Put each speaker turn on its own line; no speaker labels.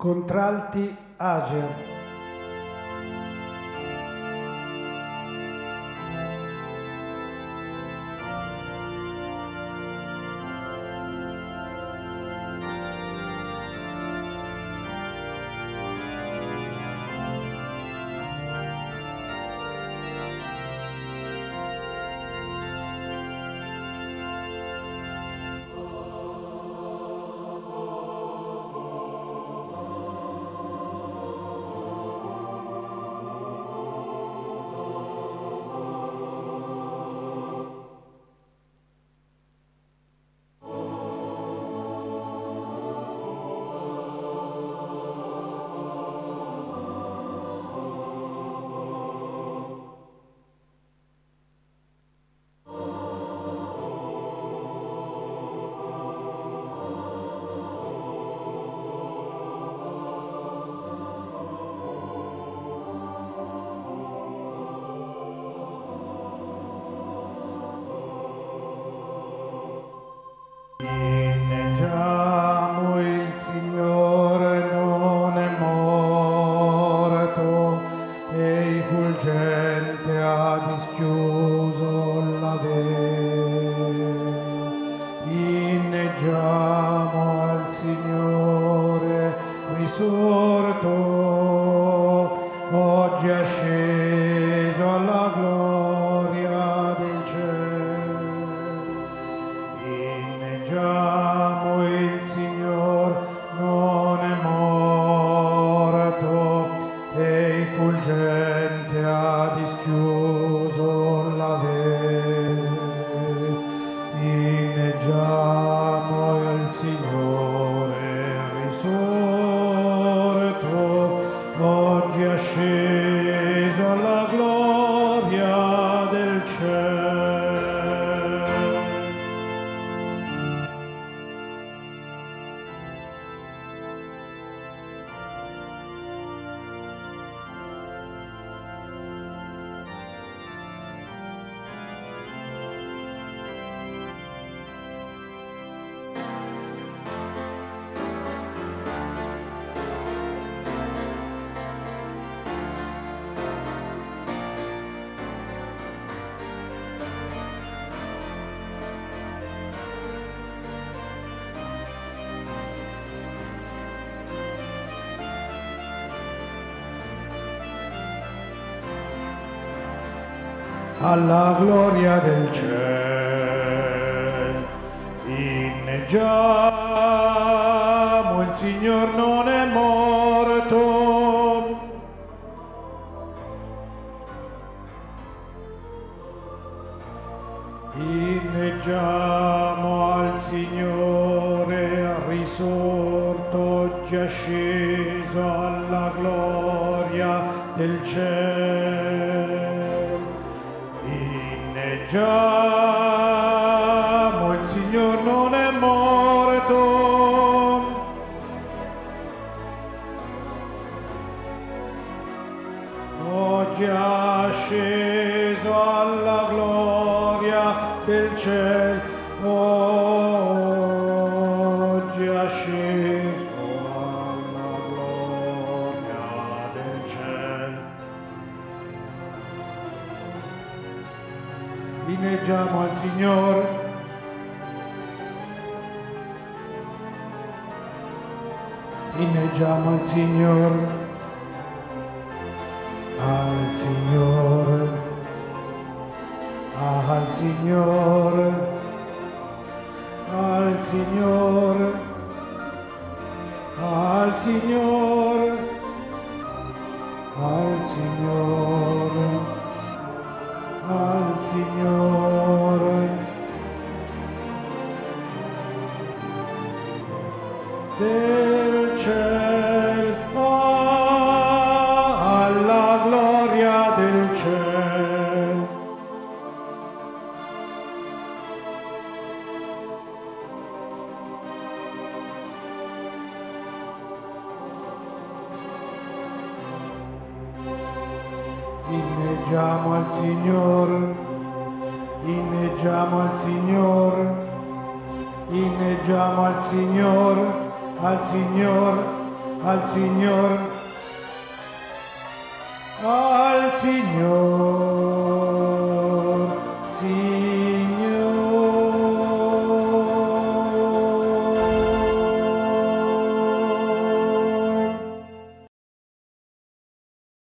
Contralti Ager. Inneggiamo il Signore non è morto, e fulgente ha dischiuso la vela. Inneggiamo al Signore risorto, oggi è sceso alla gloria del cielo. Inneggiamo il Signor non è morto, e fulgente ha dischiuso la vela. Inneggiamo il Signore risorto, oggi è sceso alla gloria del cielo. Alla gloria del cielo. Inneggiamo, il Signor non è morto. Inneggiamo al Signore risorto, oggi è sceso alla gloria del cielo. Inneggiamo, il Signor non è morto. Oggi è sceso alla gloria del cielo. Oggi è sceso alla gloria del cielo. Inneggiamo al Signor. Inneggiamo al Signor. Al Signor. Al Signor. Al Signor. Al Signor. Al Signor. Al Signore del cielo, alla gloria del cielo. Inneggiamo al Signore. Inneggiamo al Signor, inneggiamo al Signor, al Signor, al Signor, al Signor.